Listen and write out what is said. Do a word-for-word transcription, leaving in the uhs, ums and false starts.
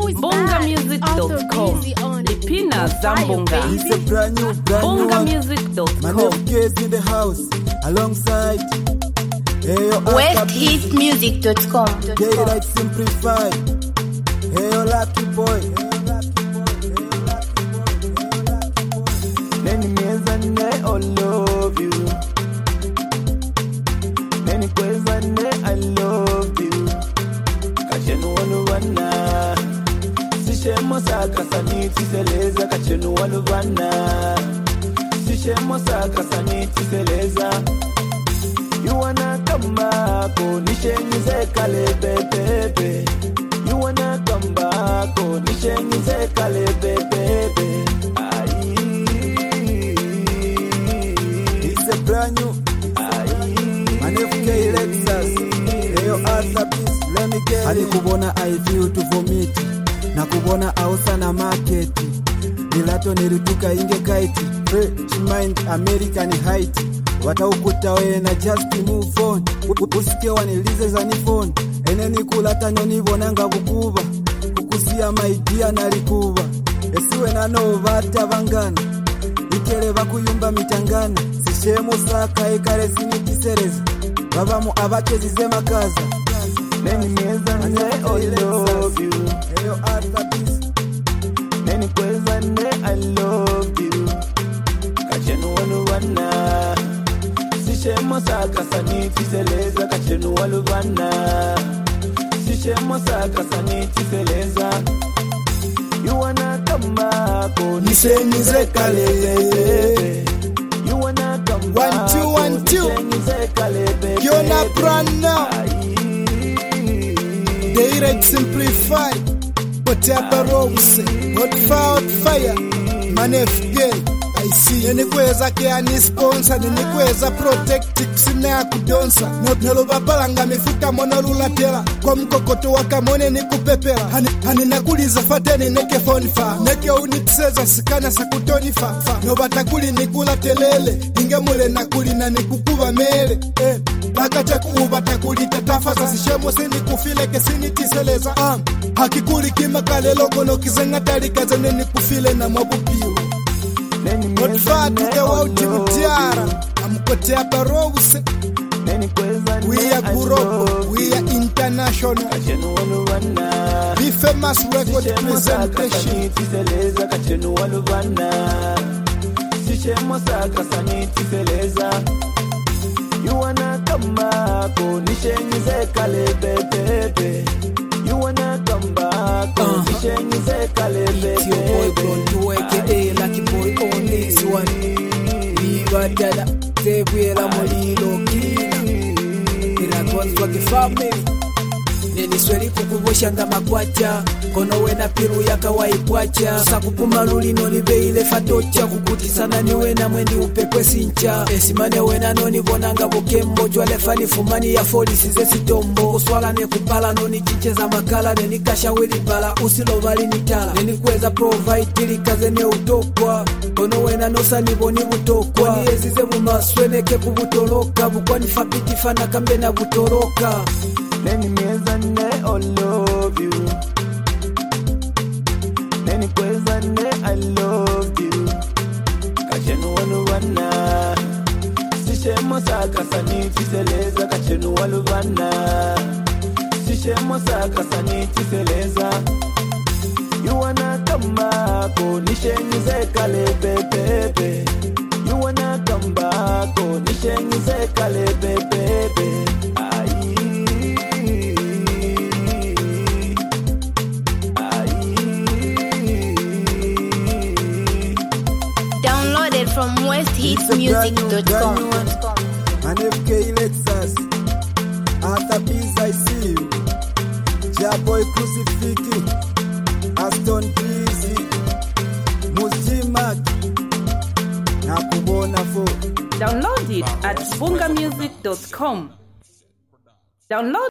bonga music dot com. Lipina Zambonga. It's a brand new, brand bonga new music dot com. Manef Case in the house, alongside Heyo west hit music dot com. Gay like simplified. Heyo lucky boy. Many years and I all love you. Many ways and I love you. Kachenu walubana. Sishemo saka saniti seleza. Kachenu walubana. Sishemo saka saniti seleza. You wanna come back, oh, nishengize kale pepepe. You wanna come back, oh, nishengize kale pepepe. Aye. It's a brand new. Aye. Manef K Lexus. Heyo asa peace, let me get it. Hali kubona I feel to vomit. Na kubona ausa na market. Nilato nilituka inge kaiti. Hey, she mind American height. Wataukuta we na just move on. Usike wanilize za ni phone. Eneni kulata noni bonanga bukuba. Ukusia maidia na likuba. Esiwe na novata bangana. Ikele bakuyumba mitangana. Sishemu saka ikare sinitisereza. Babamu abakezi zema kaza. Many mieza nze I love you. Heyo arta peace. Many kweza nze I love you. Kachenu walubana. Sishemo saka saniti seleza. Kachenu walubana. Sishemo saka saniti seleza. You wanna come back, oh, nishengize kale. You wanna come back, one two one two. You're not brand now. Direct simplify. Whatever rose, hot fire, hot fire. Manef gay. I see. Ninikweza kia ni sponsor. Ninikweza protect kusina ya kudonsa. Noloba palanga mifuka monolula tela. Kwa mkokoto waka mone ni kupepela. Hani, hani nakuliza fateni neke phone fa. Neke unipseza sikana sakutoni fa. Nobata kuli nikula telele. Inge mule nakuli na nikukuba mele. Eh. Baka chaku ubata kuli tatafa. Sasishemo sini kufile kesini tiseleza. Um. Hakikuli kima kale loko no kizenga tari kazene nikufile na mwabupiwa. Motfatu ke wauti mutiara. Amukotea barose. We are Guropo. We are international. Be famous record presentation. Kachenu walubana. Sishemo saka saniti seleza. You wanna come back, oh, nishengize kale pepepe. You wanna come back, oh, nishengize kale pepepe. Your boy gone to aka lucky boy on this one. Viva dada, Tebuela Molino Kina. Ila kwanza kifamily. Neni sweli kukubosha ndama kwacha. Kono wena piru ya kawai kwacha. Sakupuma luli noni beile fatocha. Kukuti sana ni wena mwendi upekwe sincha. Esimane wena noni bonanga bokembo. Jwale fani fumani ya folisi zesi tombo. Kuswala ne kupala noni chinche za makala. Neni kasha wili bala usilo vali nitala. Neni kweza provide dili kaze ne utokwa. Kono wena nosa nibo ni utokwa. Kwani ezize mumaswene ke kubutoloka. Bukwani fapiti fana kambe na butoroka. Many years and I all love you. Many ways and I love you. Kachenu walubana. Sishemo saka saniti seleza. Kachenu walubana. Sishemo saka saniti seleza. You wanna come back, oh, nishengize kale pepepe. You wanna come back, oh, nishengize kale pepepe. Downloaded from west hit music dot com. Manef K Lexus. After peace I see you. Jaboy Crucifiki. Aston Breezy. Muzimak. Nakubona fo. Download it at bonga music dot com. Download